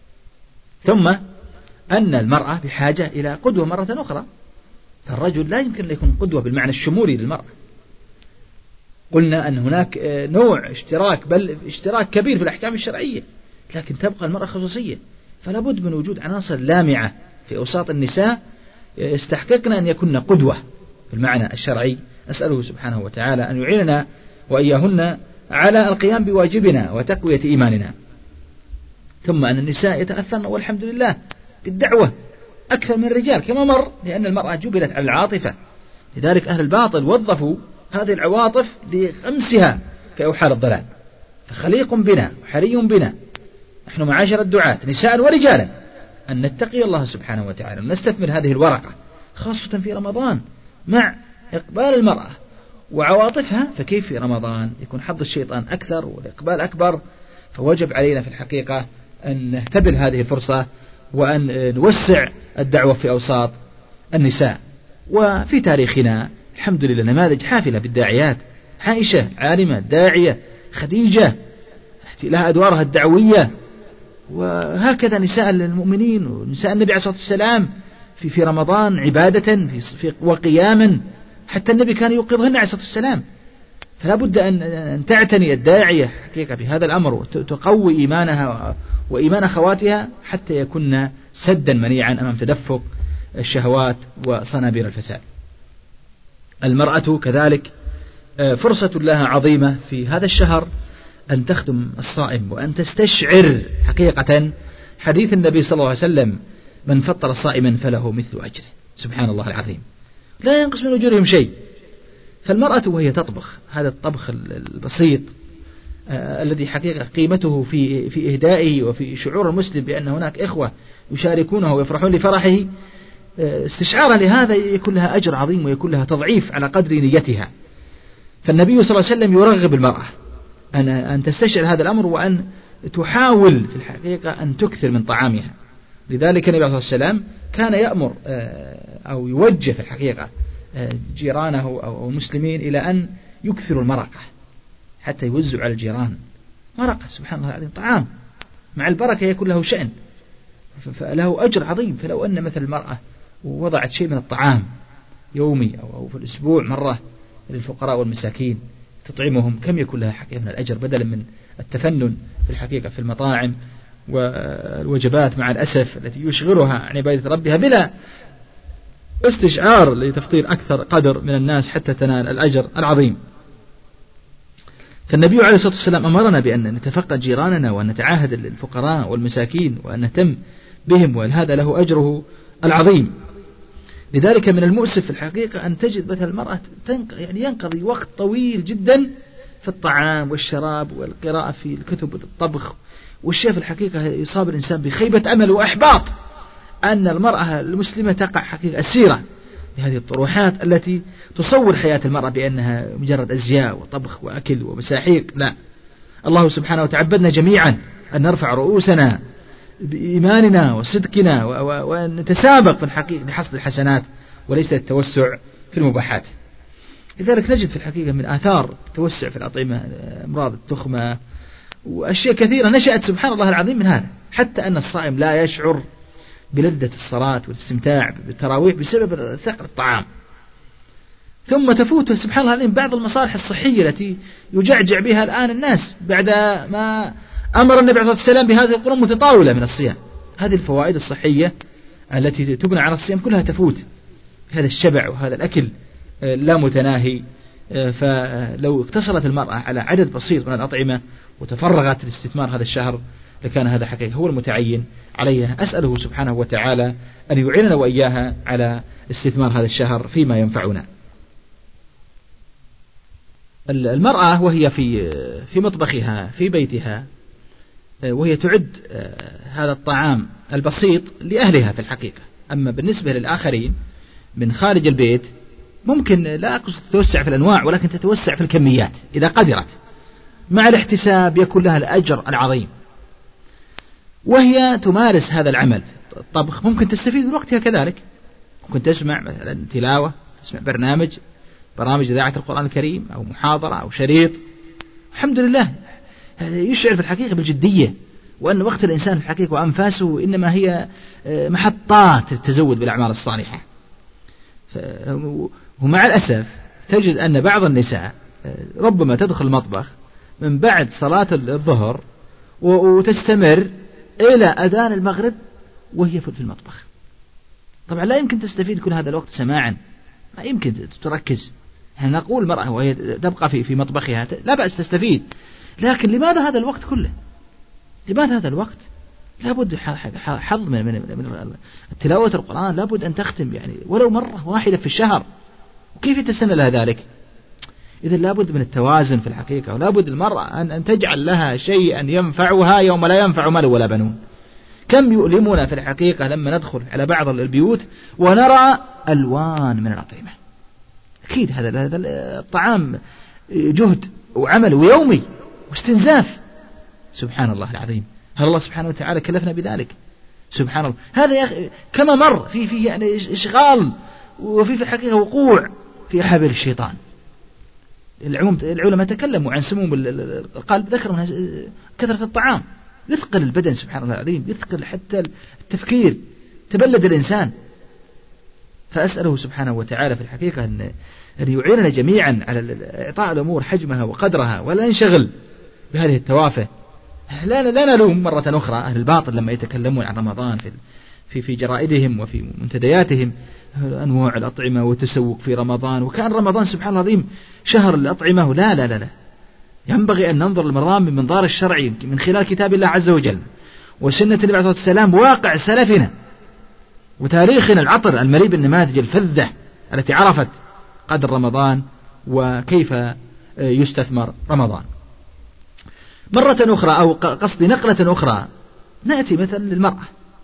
ثم أن المرأة بحاجة إلى قدوة مرة أخرى، فالرجل لا يمكن أن يكون قدوة بالمعنى الشمولي للمرأة. قلنا أن هناك نوع اشتراك، بل اشتراك كبير في الأحكام الشرعية، لكن تبقى المرأة خصوصية، فلا بد من وجود عناصر لامعة في أوساط النساء يستحققن أن يكون قدوة بالمعنى الشرعي. أسأله سبحانه وتعالى أن يعيننا وإياهن على القيام بواجبنا وتقوية إيماننا. ثم أن النساء يتأثرن والحمد لله بالدعوة أكثر من الرجال كما مر، لأن المرأة جبلت على العاطفة، لذلك أهل الباطل وظفوا هذه العواطف لخمسها في أوحال الضلال. فخليق بنا وحري بنا نحن معاشر الدعاة نساء ورجالا أن نتقي الله سبحانه وتعالى ونستثمر هذه الورقة خاصة في رمضان مع إقبال المرأة وعواطفها، فكيف في رمضان يكون حظ الشيطان أكثر والإقبال أكبر؟ فوجب علينا في الحقيقة أن نهتبل هذه الفرصة وأن نوسع الدعوة في أوساط النساء. وفي تاريخنا الحمد لله نماذج حافلة بالداعيات، عائشة عالمة داعية، خديجة لها أدوارها الدعوية، وهكذا نساء المؤمنين ونساء النبي عليه الصلاة والسلام في رمضان عبادة وقياما، حتى النبي كان يوقظهن عليه الصلاة والسلام. فلا بد أن تعتني الداعية حقيقة بهذا الأمر وتقوي إيمانها وإيمان أخواتها حتى يكون سدا منيعا أمام تدفق الشهوات وصنابير الفساد. المرأة كذلك فرصة لها عظيمة في هذا الشهر أن تخدم الصائم وأن تستشعر حقيقة حديث النبي صلى الله عليه وسلم: من فطر صائما فله مثل أجره. سبحان الله العظيم، لا ينقص من أجورهم شيء. فالمرأة وهي تطبخ هذا الطبخ البسيط الذي حقيقة قيمته في إهدائه وفي شعور المسلم بأن هناك إخوة يشاركونه ويفرحون لفرحه، استشعارا لهذا يكون لها أجر عظيم ويكون لها تضعيف على قدر نيتها. فالنبي صلى الله عليه وسلم يرغب المرأة أن تستشعر هذا الأمر وأن تحاول في الحقيقة أن تكثر من طعامها. لذلك النبي عليه الصلاة والسلام كان يأمر أو يوجه في الحقيقة جيرانه أو المسلمين إلى أن يكثروا المرقة حتى يوزعوا على الجيران. مرقة سبحان الله العظيم طعام مع البركة يكون له شأن، فله أجر عظيم. فلو أن مثل المرأة وضعت شيء من الطعام يومي أو في الأسبوع مرة للفقراء والمساكين تطعمهم، كم يكون لها حقيقة من الأجر بدلا من التفنن في الحقيقة في المطاعم والوجبات مع الأسف التي يشغلها عن عبادة ربها بلا استشعار لتفطير أكثر قدر من الناس حتى تنال الأجر العظيم. فالنبي عليه الصلاة والسلام أمرنا بأن نتفقد جيراننا وأن نتعاهد الفقراء والمساكين وأن نهتم بهم، وهذا له أجره العظيم. لذلك من المؤسف في الحقيقة أن تجد مثل المرأة يعني ينقضي وقت طويل جدا في الطعام والشراب والقراءة في الكتب والطبخ، والشيء في الحقيقة يصاب الإنسان بخيبة أمل وإحباط أن المرأة المسلمة تقع حقيقة أسيرة لهذه الطروحات التي تصور حياة المرأة بأنها مجرد أزياء وطبخ وأكل ومساحيق. لا، الله سبحانه وتعبدنا جميعا أن نرفع رؤوسنا بإيماننا وصدقنا ونتسابق في الحقيقة لحصد الحسنات وليس التوسع في المباحات. لذلك نجد في الحقيقة من آثار التوسع في الأطعمة أمراض التخمة وأشياء كثيرة نشأت سبحان الله العظيم من هذا، حتى أن الصائم لا يشعر بلذة الصلاة والاستمتاع بالتراويح بسبب ثقل الطعام. ثم تفوت سبحان الله العظيم بعض المصالح الصحية التي يجعجع بها الآن الناس بعد ما أمر النبي عليه الصلاة والسلام بهذه القرون متطاولة من الصيام. هذه الفوائد الصحية التي تبنى على الصيام كلها تفوت، هذا الشبع وهذا الأكل لا متناهي. فلو اقتصرت المرأة على عدد بسيط من الأطعمة وتفرغت لاستثمار هذا الشهر لكان هذا حقيقة هو المتعين عليها. أسأله سبحانه وتعالى أن يعيننا وإياها على استثمار هذا الشهر فيما ينفعنا. المرأة وهي في مطبخها في بيتها وهي تعد هذا الطعام البسيط لأهلها في الحقيقة، أما بالنسبة للآخرين من خارج البيت ممكن لا أقصد تتوسع في الأنواع ولكن تتوسع في الكميات إذا قدرت، مع الاحتساب يكون لها الأجر العظيم. وهي تمارس هذا العمل الطبخ ممكن تستفيد من وقتها كذلك، ممكن تسمع مثلا تلاوة، تسمع برامج إذاعة القرآن الكريم أو محاضرة أو شريط. الحمد لله يشعر في الحقيقة بالجدية وأن وقت الإنسان في الحقيقة وأنفاسه إنما هي محطات للتزود بالأعمال الصالحة. ومع الأسف تجد أن بعض النساء ربما تدخل المطبخ من بعد صلاة الظهر وتستمر إلى أذان المغرب وهي في المطبخ. طبعا لا يمكن تستفيد كل هذا الوقت سماعا، ما يمكن تركز نقول المرأة وهي تبقى في مطبخها لا بأس تستفيد، لكن لماذا هذا الوقت كله؟ لماذا هذا الوقت؟ لابد حظ من تلاوة القرآن، لابد أن تختم يعني ولو مرة واحدة في الشهر، وكيف يتسنى لها ذلك؟ إذا لابد من التوازن في الحقيقة، ولابد المرأة أن تجعل لها شيئا ينفعها يوم لا ينفع مال ولا بنون. كم يؤلمنا في الحقيقة لما ندخل على بعض البيوت ونرى ألوان من الأطعمة. أكيد هذا الطعام جهد وعمل ويومي واستنزاف. سبحان الله العظيم، هل الله سبحانه وتعالى كلفنا بذلك؟ سبحان الله. هذا يا أخي كما مر في يعني إشغال، وفي الحقيقة وقوع في أحابيل الشيطان. العلماء تكلموا عن سموم القلب، ذكروا كثرة الطعام يثقل البدن. سبحان الله العظيم، يثقل حتى التفكير، تبلد الإنسان. فأسأله سبحانه وتعالى في الحقيقة أن يعيننا جميعا على إعطاء الأمور حجمها وقدرها، ولا ننشغل بهذه التوافه. لا نلوم مرة أخرى أهل الباطل لما يتكلمون عن رمضان في جرائدهم وفي منتدياتهم أنواع الأطعمة والتسوق في رمضان، وكان رمضان سبحان الله العظيم شهر الأطعمة. لا، ينبغي أن ننظر للمرام من منظار الشرعي من خلال كتاب الله عز وجل وسنة النبي عليه الصلاة والسلام، واقع سلفنا وتاريخنا العطر المليء بالنماذج الفذة التي عرفت قدر رمضان وكيف يستثمر رمضان. مرة أخرى أو قصدي نقلة أخرى، نأتي مثلا للمرأة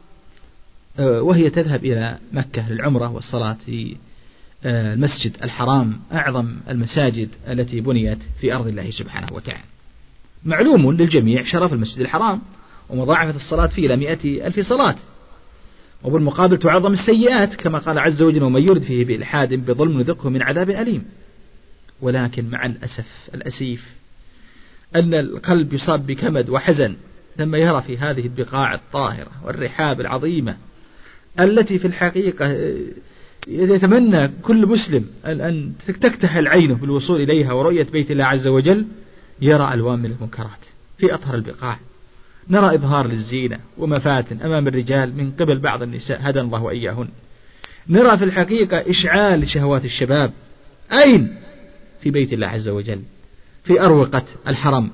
وهي تذهب إلى مكة للعمرة والصلاة في المسجد الحرام، أعظم المساجد التي بنيت في أرض الله سبحانه وتعالى. معلوم للجميع شرف المسجد الحرام ومضاعفة الصلاة فيه إلى 100,000 صلاة، وبالمقابل تعظم السيئات كما قال عز وجل: ومن يرد فيه بإلحاد بظلم نذقه من عذاب أليم. ولكن مع الأسف الأسيف أن القلب يصاب بكمد وحزن لما يرى في هذه البقاع الطاهرة والرحاب العظيمة التي في الحقيقة يتمنى كل مسلم أن تكتحل عينه بالوصول إليها ورؤية بيت الله عز وجل، يرى ألوان من المنكرات في أطهر البقاع. نرى إظهار للزينة ومفاتن أمام الرجال من قبل بعض النساء، هدى الله وإياهن. نرى في الحقيقة إشعال لشهوات الشباب. أين؟ في بيت الله عز وجل، في أروقة الحرم.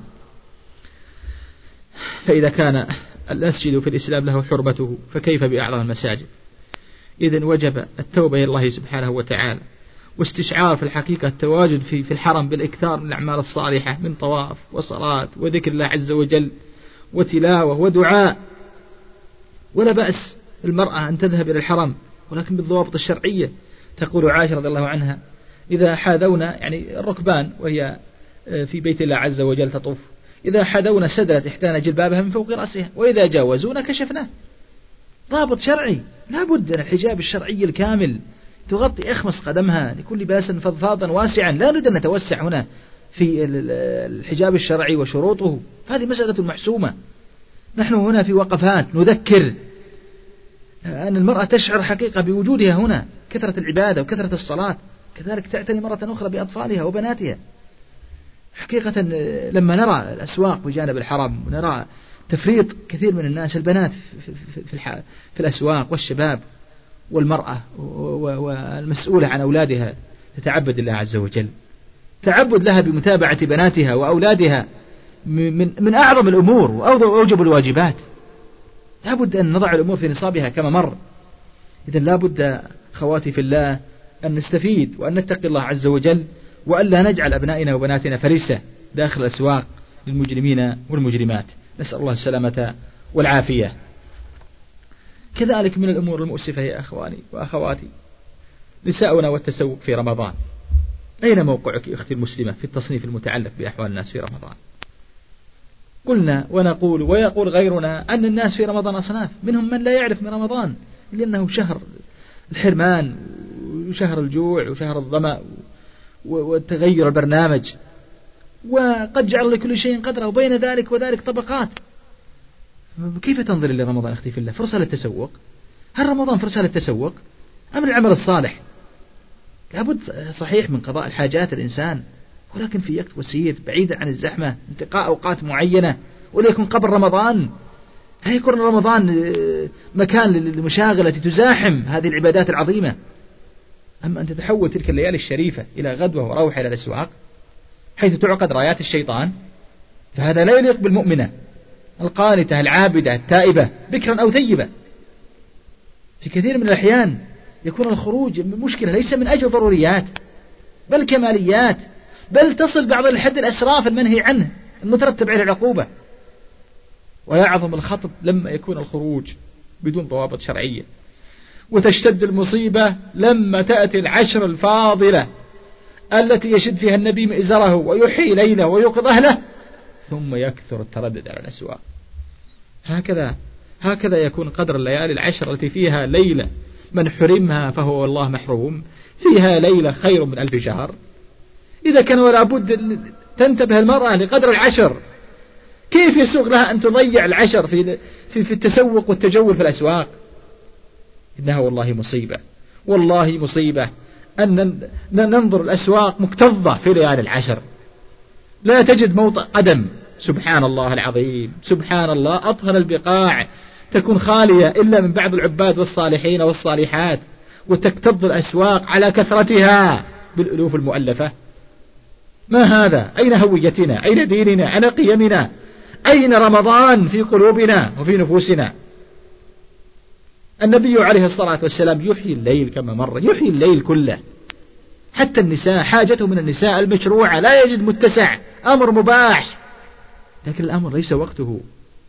فإذا كان المسجد في الإسلام له حرمته فكيف بأعظم المساجد؟ إذن وجب التوبة إلى الله سبحانه وتعالى، واستشعار في الحقيقة التواجد في الحرم بالإكثار من الأعمال الصالحة من طواف وصلاة وذكر الله عز وجل وتلاوة ودعاء. ولا بأس المرأة أن تذهب إلى الحرم، ولكن بالضوابط الشرعية. تقول عائشة رضي الله عنها: إذا حاذونا، يعني الركبان وهي في بيت الله عز وجل تطوف، إذا حذونا سدلت إحدانا جلبابها من فوق رأسها، وإذا جاوزونا كشفناه. ضابط شرعي، لا بد من الحجاب الشرعي الكامل تغطي أخمص قدمها، لكل لباس فضفاضا واسعا. لا نريد أن نتوسع هنا في الحجاب الشرعي وشروطه، هذه مسألة محسومة. نحن هنا في وقفات نذكر أن المرأة تشعر حقيقة بوجودها هنا، كثرة العبادة وكثرة الصلاة، كذلك تعتني مرة أخرى بأطفالها وبناتها. حقيقة لما نرى الأسواق بجانب الحرم ونرى تفريط كثير من الناس، البنات في الأسواق والشباب والمرأة والمسؤولة عن أولادها تتعبد الله عز وجل، تعبد لها بمتابعة بناتها وأولادها من أعظم الأمور وأوجب الواجبات. لا بد أن نضع الأمور في نصابها كما مر. إذن لا بد خواتي في الله أن نستفيد وأن نتقي الله عز وجل، وألا نجعل أبنائنا وبناتنا فريسة داخل الأسواق للمجرمين والمجرمات. نسأل الله السلامة والعافية. كذلك من الأمور المؤسفة يا أخواني وأخواتي نساؤنا والتسوق في رمضان. أين موقعك أختي المسلمة في التصنيف المتعلق بأحوال الناس في رمضان؟ قلنا ونقول ويقول غيرنا أن الناس في رمضان أصناف، منهم من لا يعرف من رمضان لأنه شهر الحرمان وشهر الجوع وشهر الظمأ وتغير البرنامج، وقد جعل لكل شيء قدره، وبين ذلك وذلك طبقات. كيف تنظر لرمضان أختي في الله؟ فرصة للتسوق؟ هل رمضان فرصة للتسوق أم العمل الصالح؟ لابد صحيح من قضاء الحاجات الإنسان، ولكن في وقت وسير بعيدا عن الزحمة، انتقاء أوقات معينة، ولا يكون قبل رمضان. لا يكون رمضان مكان للمشاغلة التي تزاحم هذه العبادات العظيمة. أما أن تتحول تلك الليالي الشريفة إلى غدوة وروحة إلى الأسواق حيث تعقد رايات الشيطان، فهذا لا يليق بالمؤمنة القانتة العابدة التائبة بكرا أو ثيبة. في كثير من الأحيان يكون الخروج مشكلة ليس من أجل ضروريات بل كماليات، بل تصل بعض الحد الأسراف المنهي عنه المترتب عليه العقوبة. ويعظم الخطب لما يكون الخروج بدون ضوابط شرعية، وتشتد المصيبة لما تأتي العشر الفاضلة التي يشد فيها النبي مئزره ويحيي ليله ويوقظ أهله، ثم يكثر التردد على الأسواق. هكذا يكون قدر الليالي العشر التي فيها ليلة من حرمها فهو والله محروم، فيها ليلة خير من 1000 شهر. إذا كان ولا بد تنتبه المرأة لقدر العشر، كيف يسوغ لها أن تضيع العشر في التسوق والتجول في الأسواق؟ إنها والله مصيبة، والله مصيبة أن ننظر الأسواق مكتظة في ليالي العشر، لا تجد موطئ قدم. سبحان الله العظيم، سبحان الله، أطهر البقاع تكون خالية إلا من بعض العباد والصالحين والصالحات، وتكتظ الأسواق على كثرتها بالألوف المؤلفة. ما هذا؟ أين هويتنا؟ أين ديننا؟ أين قيمنا؟ أين رمضان في قلوبنا وفي نفوسنا؟ النبي عليه الصلاة والسلام يحيي الليل كما مر، يحيي الليل كله، حتى النساء حاجته من النساء المشروعة لا يجد متسع، أمر مباح، لكن الأمر ليس وقته،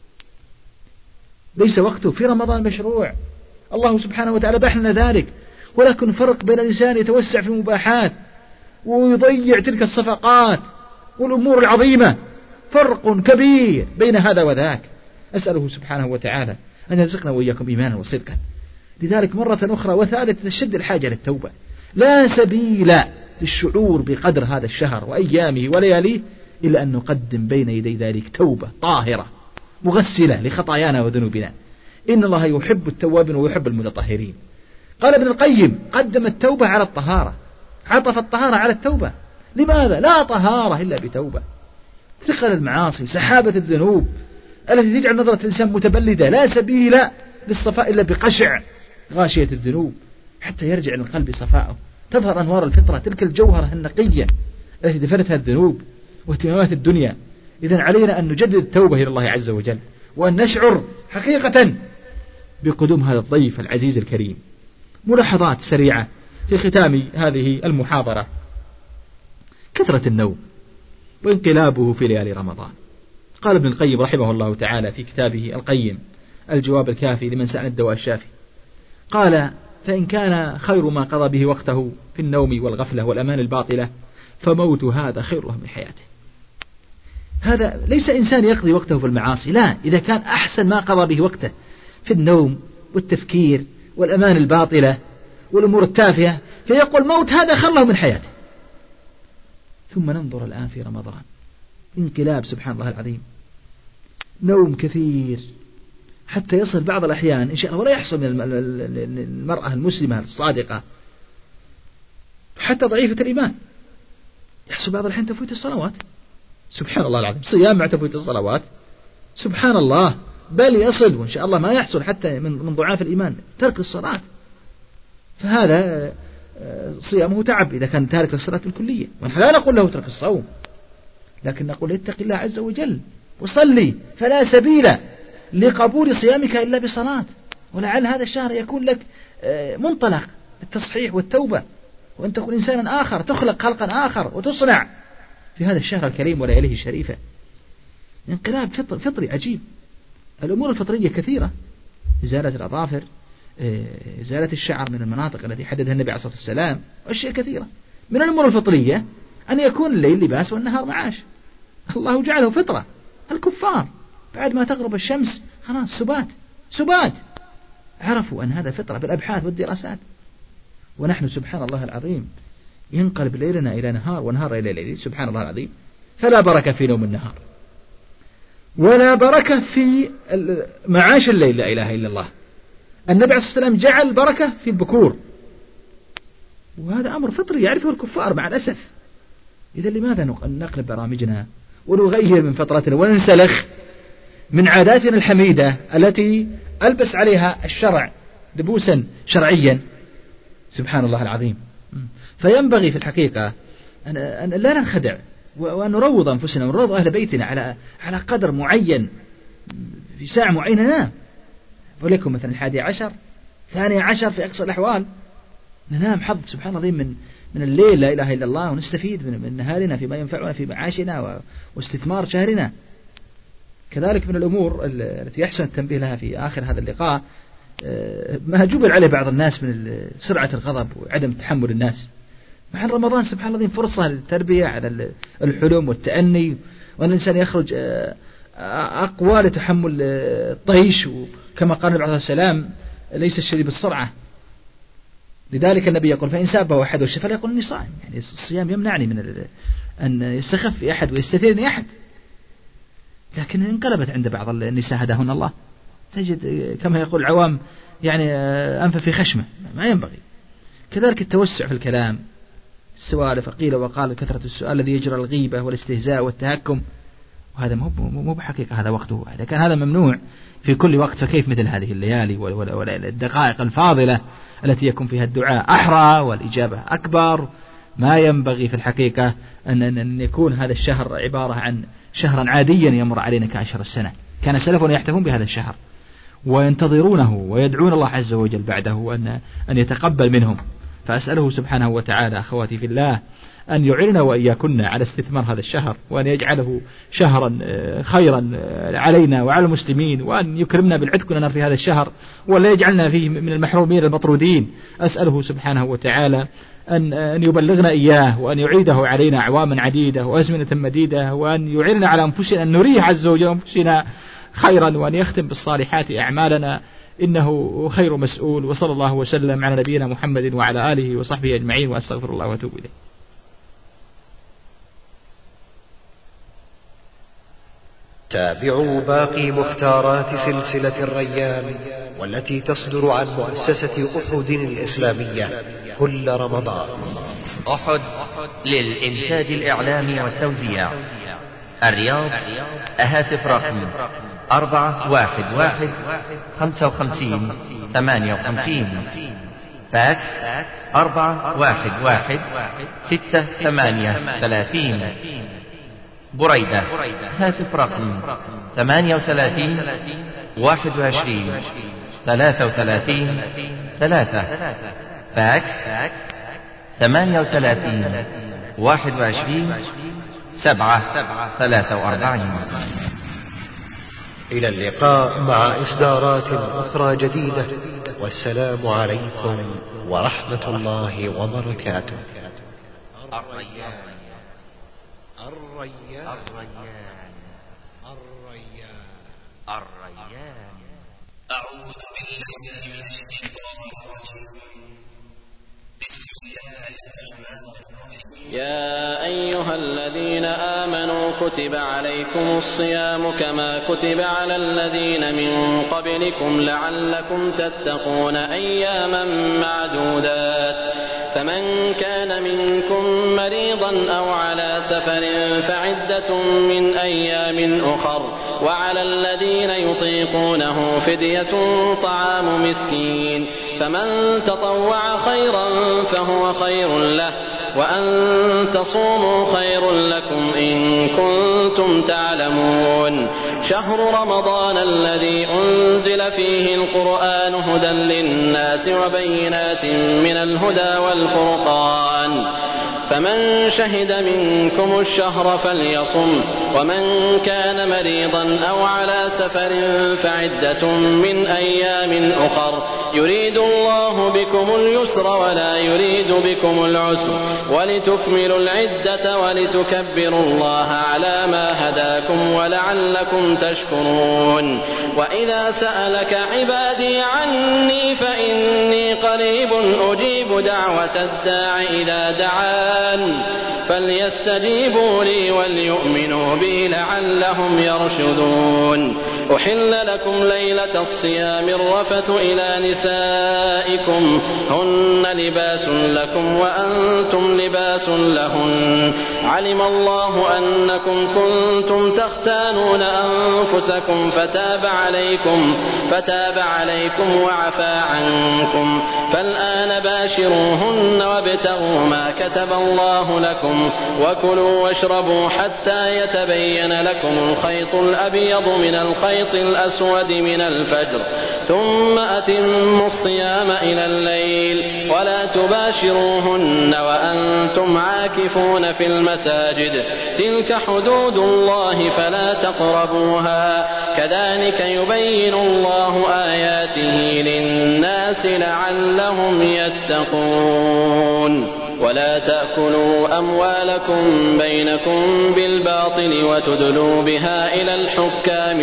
ليس وقته في رمضان مشروع. الله سبحانه وتعالى بح لنا ذلك، ولكن فرق بين الإنسان يتوسع في المباحات ويضيع تلك الصفقات والأمور العظيمة، فرق كبير بين هذا وذاك. أسأله سبحانه وتعالى أن يرزقنا وإياكم إيمانا وصدقا. لذلك مرة أخرى وثالثة تشد الحاجة للتوبة، لا سبيل للشعور بقدر هذا الشهر وأيامه ولياليه إلا أن نقدم بين يدي ذلك توبة طاهرة مغسلة لخطايانا وذنوبنا. إن الله يحب التوابين ويحب المتطهرين. قال ابن القيم قدم التوبة على الطهارة، عطف الطهارة على التوبة. لماذا؟ لا طهارة إلا بتوبة. ثقل المعاصي، سحابة الذنوب التي تجعل نظرة الإنسان متبلدة، لا سبيل للصفاء إلا بقشع غاشية الذنوب حتى يرجع للقلب صفاءه، تظهر أنوار الفطرة، تلك الجوهرة النقية التي دفنتها الذنوب واهتمامات الدنيا. إذن علينا أن نجدد التوبة إلى الله عز وجل، وأن نشعر حقيقة بقدوم هذا الضيف العزيز الكريم. ملاحظات سريعة في ختام هذه المحاضرة: كثرة النوم وانقلابه في ليالي رمضان. قال ابن القيم رحمه الله تعالى في كتابه القيم الجواب الكافي لمن سأل الدواء الشافي، قال: فإن كان خير ما قضى به وقته في النوم والغفلة والأمان الباطلة فموت هذا خير له من حياته. هذا ليس إنسان يقضي وقته في المعاصي، لا، إذا كان أحسن ما قضى به وقته في النوم والتفكير والأمان الباطلة والأمور التافهة فيقول موت هذا خير له من حياته. ثم ننظر الآن في رمضان، انقلاب سبحان الله العظيم، نوم كثير حتى يصل بعض الأحيان إن شاء الله ولا يحصل من المرأة المسلمة الصادقة حتى ضعيفة الإيمان، يحصل بعض الأحيان تفويت الصلوات، سبحان الله العظيم، صيام مع تفويت الصلوات، سبحان الله، بل يصل وإن شاء الله ما يحصل حتى من ضعاف الإيمان ترك الصلاة. فهذا صيامه تعب إذا كان تارك الصلاة بالكلية. ونحن لا نقول له اترك الصوم، لكن نقول اتق الله عز وجل وصلي، فلا سبيل لقبول صيامك إلا بصلاة. ولعل هذا الشهر يكون لك منطلق التصحيح والتوبة، وأن تكون إنسانا آخر، تخلق خلقا آخر وتصنع في هذا الشهر الكريم ولياليه الشريفة. انقلاب فطري عجيب. الأمور الفطرية كثيرة: إزالة الأظافر، إزالة الشعر من المناطق التي حددها النبي عليه الصلاة والسلام، وأشياء كثيرة. من الأمور الفطرية أن يكون الليل لباس والنهار معاش، الله جعله فطرة. الكفار بعد ما تغرب الشمس خلاص سبات، عرفوا أن هذا فطرة بالأبحاث والدراسات. ونحن سبحان الله العظيم ينقلب ليلنا إلى نهار ونهار إلى ليل، سبحان الله العظيم. فلا بركة في نوم النهار، ولا بركة في معاش الليل، لا إله إلا الله. النبي عليه الصلاة والسلام جعل البركة في البكور، وهذا أمر فطري يعرفه الكفار مع الأسف. إذا لماذا نقلب برامجنا ونغير من فطرتنا وننسلخ من عاداتنا الحميدة التي ألبس عليها الشرع دبوسا شرعيا؟ سبحان الله العظيم. فينبغي في الحقيقة أن لا ننخدع، وأن نروض أنفسنا ونروض أهل بيتنا على قدر معين في ساعة معينة ننام، ولكم مثلا 11 12 في أقصى الأحوال ننام حظ سبحان الله من الليل لا إله إلا الله، ونستفيد من نهارنا فيما ينفعنا في معاشنا واستثمار شهرنا. كذلك من الأمور التي يحسن التنبيه لها في آخر هذا اللقاء ما جبل عليه بعض الناس من سرعة الغضب وعدم تحمل الناس. مع رمضان سبحان الله فرصة للتربية على الحلم والتأني، وأن الإنسان يخرج أقوى لتحمل الطيش، وكما قال النبي عليه الصلاة والسلام ليس الشديد بالسرعة. لذلك النبي يقول فإن سابه أحد والشفى لا يقول إني صائم، يعني الصيام يمنعني من أن يستخف أحد ويستثيرني أحد. لكن انقلبت عند بعض النساء هداهن الله، تجد كما يقول العوام يعني أنف في خشمة، ما ينبغي. كذلك التوسع في الكلام، السوالف قيل وقال، كثرة السؤال الذي يجرى الغيبة والاستهزاء والتهكم، وهذا مو بحقيقة هذا وقته. إذا كان هذا ممنوع في كل وقت فكيف مثل هذه الليالي والدقائق الفاضلة التي يكون فيها الدعاء أحرى والإجابة أكبر. ما ينبغي في الحقيقة أن يكون هذا الشهر عبارة عن شهرا عاديا يمر علينا كأشهر السنة. كان سلفنا يحتفون بهذا الشهر وينتظرونه ويدعون الله عز وجل بعده أن يتقبل منهم. فأسأله سبحانه وتعالى أخواتي في الله أن يعيننا وإياكن على استثمار هذا الشهر، وأن يجعله شهرا خيرا علينا وعلى المسلمين، وأن يكرمنا بالعتق لنا في هذا الشهر، ولا يجعلنا فيه من المحرومين المطرودين. أسأله سبحانه وتعالى أن يبلغنا إياه، وأن يعيده علينا أعواما عديدة وأزمنة مديدة، وأن يعيننا على أنفسنا أن نريه عز وجل أنفسنا خيرا، وأن يختم بالصالحات أعمالنا، إنه خير مسؤول. وصلى الله وسلم على نبينا محمد وعلى آله وصحبه أجمعين، وأستغفر الله وأتوب إليه. تابعوا باقي مختارات سلسلة الريان والتي تصدر عن مؤسسة أحد الإسلامية كل رمضان. أحد للإنتاج الإعلامي والتوزيع. الرياض هاتف رقم 411 55 58. فاكس 411 6830. بريدة هاتف رقم 38 21 33 3. فاكس 38 21 7 43. إلى اللقاء مع إصدارات أخرى جديدة، والسلام عليكم ورحمة الله وبركاته. الريان الريان الريان الريان الريان. أعوذ بالله من الشيطان الرجيم. بسم الله الرحمن الرحيم. يا أيها الذين آمنوا كتب عليكم الصيام كما كتب على الذين من قبلكم لعلكم تتقون أياما معدودات. فمن كان منكم مريضا أو على سفر فعدة من أيام أخر، وعلى الذين يطيقونه فدية طعام مسكين، فمن تطوع خيرا فهو خير له، وأن تصوموا خير لكم إن كنتم تعلمون. شهر رمضان الذي أنزل فيه القرآن هدى للناس وبينات من الهدى والفرقان، فمن شهد منكم الشهر فليصم، ومن كان مريضا أو على سفر فعدة من أيام أخر، يريد الله بكم اليسر ولا يريد بكم العسر، ولتكملوا العدة ولتكبروا الله على ما هداكم ولعلكم تشكرون. وإذا سألك عبادي عني فإني قريب أجيب دعوة الداع إذا دعان، فليستجيبوا لي وليؤمنوا بي لعلهم يرشدون. أحل لكم ليلة الصيام الرفث إلى نسائكم هن لباس لكم وأنتم لباس لهن علم الله أنكم كنتم تختانون أنفسكم فتاب عليكم وعفى عنكم فالآن باشروهن وابتغوا ما كتب الله لكم وكلوا واشربوا حتى يتبين لكم الخيط الأبيض من الخيط الأسود من الفجر ثم أتموا الصيام إلى الليل ولا تباشروهن وأنتم عاكفون في المساجد تلك حدود الله فلا تقربوها كذلك يبين الله آياته للناس لعلهم يتقون ولا تأكلوا أموالكم بينكم بالباطل وتدلوا بها إلى الحكام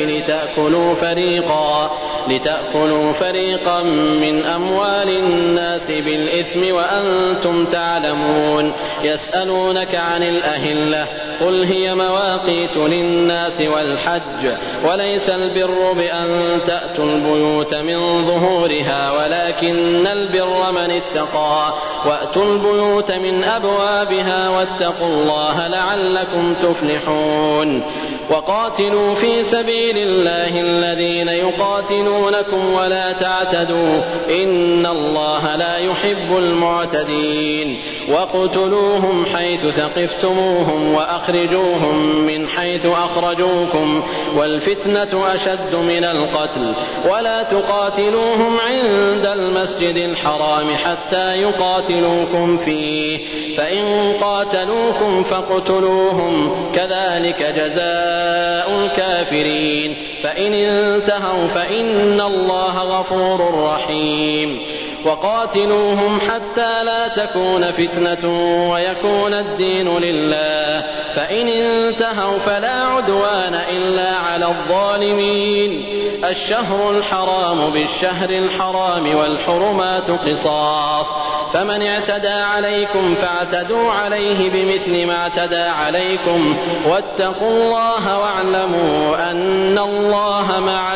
لتأكلوا فريقا من أموال الناس بالإثم وأنتم تعلمون يسألونك عن الأهلة قل هي مواقيت للناس والحج وليس البر بأن تأتوا البيوت من ظهورها ولكن البر من اتقى وأتوا البيوت من أبوابها واتقوا الله لعلكم تفلحون وقاتلوا في سبيل الله الذين يقاتلونكم ولا تعتدوا إن الله لا يحب المعتدين واقتلوهم حيث ثقفتموهم وأخرجوهم من حيث أخرجوكم والفتنة أشد من القتل ولا تقاتلوهم عند المسجد الحرام حتى يقاتلوكم فيه فإن قاتلوكم فاقتلوهم كذلك جزاء الكافرين فإن انتهوا فإن الله غفور رحيم وقاتلوهم حتى لا تكون فتنة ويكون الدين لله فإن انتهوا فلا عدوان إلا على الظالمين الشهر الحرام بالشهر الحرام والحرمات قصاص فمن اعتدى عليكم فاعتدوا عليه بمثل ما اعتدى عليكم واتقوا الله واعلموا أن الله مع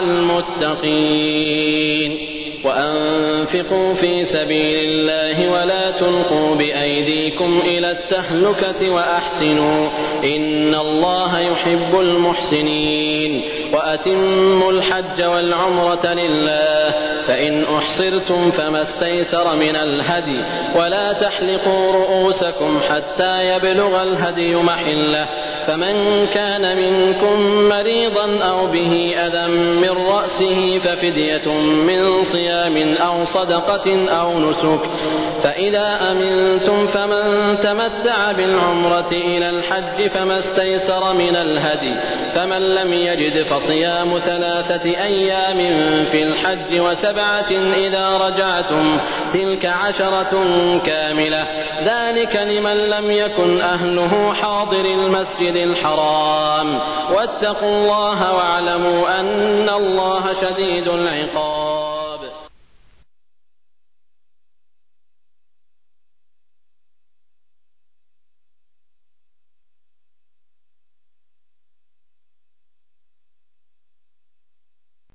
المتقين وأنفقوا في سبيل الله ولا تلقوا بأيديكم إلى التهلكة وأحسنوا إن الله يحب المحسنين وأتموا الحج والعمرة لله فإن أحصرتم فما استيسر من الهدي ولا تحلقوا رؤوسكم حتى يبلغ الهدي محله فمن كان منكم مريضا أو به أذى من رأسه ففدية من صيام أو صدقة أو نسك فإذا أمنتم فمن تمتع بالعمرة إلى الحج فما استيسر من الهدي فمن لم يجد فصيام 3 أيام في الحج و7 إذا رجعتم تلك 10 كاملة ذلك لمن لم يكن أهله حاضر المسجد الحرام واتقوا الله واعلموا أن الله شديد العقاب